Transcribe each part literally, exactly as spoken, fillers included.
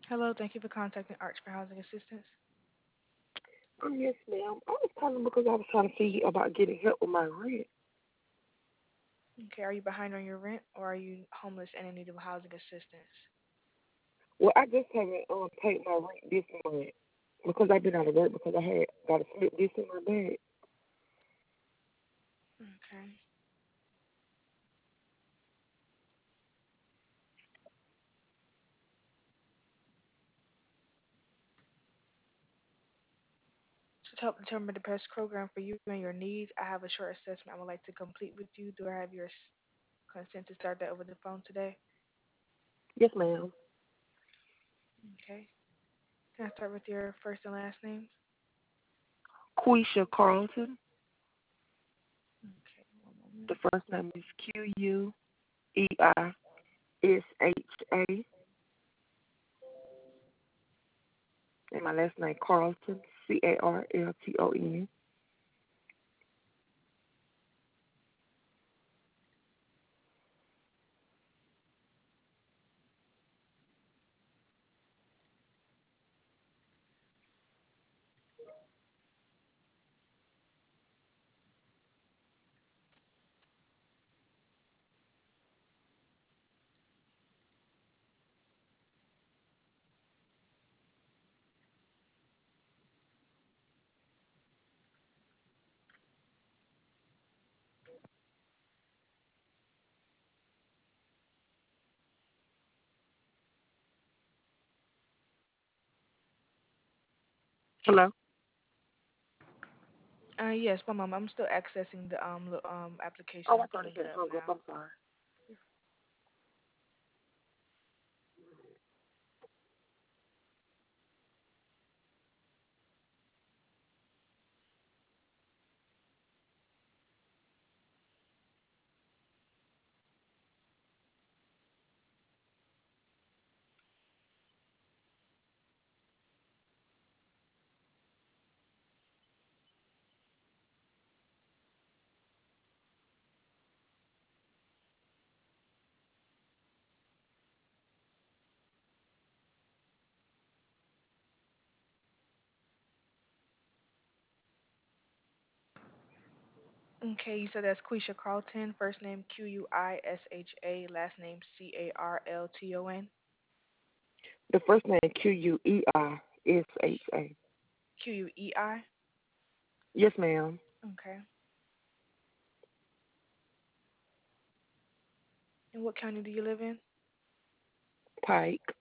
Hello, thank you for contacting Arch for Housing Assistance. Um, yes, ma'am. I was calling because I was trying to see about getting help with my rent. Okay, are you behind on your rent or are you homeless and in need of housing assistance? Well, I just haven't um paid my rent this month because I've been out of work because I had got a slip disc in my bag. Okay. So to help determine the best program for you and your needs, I have a short assessment I would like to complete with you. Do I have your s- consent to start that over the phone today? Yes, ma'am. Okay. Can I start with your first and last name? Quisha Carlton. Okay, one The moment. first name is Q U E I S H A, and my last name Carlton C A R L T O N. Hello. Uh, yes, one moment. I'm still accessing the um lo- um Oh, application. I I'm thought pulling it it had up hung up. now. I'm sorry. Okay, you said that's Quisha Carlton. First name Q U I S H A, last name C A R L T O N. The first name Q U E I S H A. Q U E I. Yes, ma'am. Okay. And what county do you live in? Pike.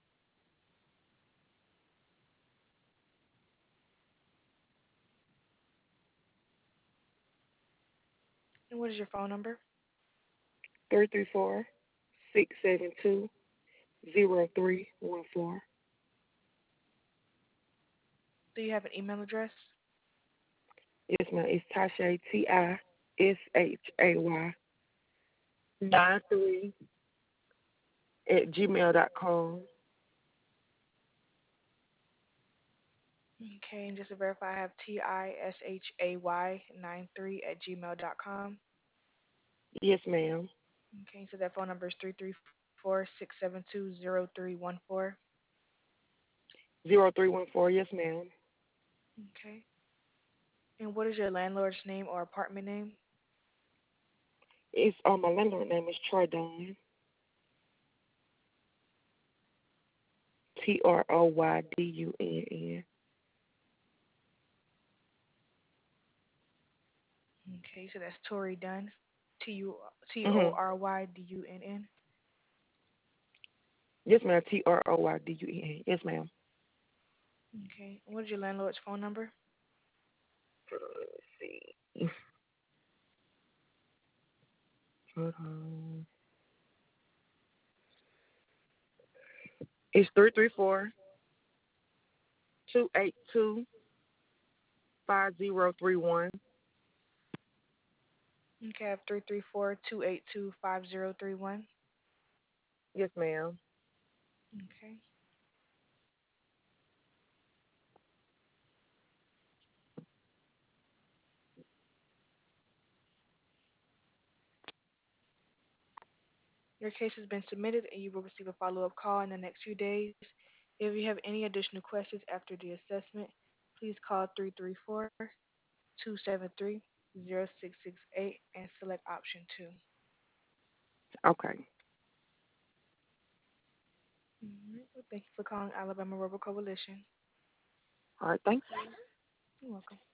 And what is your phone number? Three three four six seven two zero three one four. Do you have an email address? Yes, ma'am. It's Tasha T I S H A Y nine three at gmail dot com. Okay, and just to verify, I have T I S H A Y nine three at gmail dot com. Yes, ma'am. Okay, so that phone number is three three four six seven two zero three one four. Zero three one four. Yes, ma'am. Okay. And what is your landlord's name or apartment name? It's um my landlord name is Troy Dunn. T R O Y D U N N. Okay, so that's Tory Dunn. T U T O Mhm. R Y D U N N. Yes, ma'am. T R O Y D U N N. Yes, ma'am. Okay. And what is your landlord's phone number? Hold on, let me see. Hold on. It's three three four two eight two five zero three one. Okay, I have three three four two eight two five zero three one. Yes, ma'am. Okay. Your case has been submitted and you will receive a follow-up call in the next few days. If you have any additional questions after the assessment, please call three three four, two seven three, zero six six eight and select option two. Okay. Alright, well, thank you for calling Alabama Rubber Coalition. All right. Thanks. You're welcome.